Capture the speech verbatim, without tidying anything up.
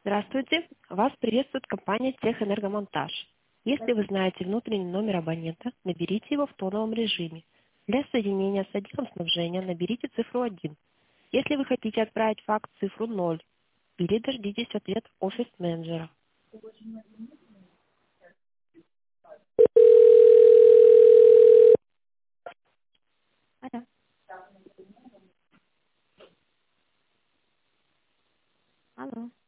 Здравствуйте. Вас приветствует компания «Техэнергомонтаж». Если вы знаете внутренний номер абонента, наберите его в тоновом режиме. Для соединения с отделом снабжения наберите цифру один. Если вы хотите отправить факс, цифру ноль. Или дождитесь ответ офис-менеджера. Алло. Алло.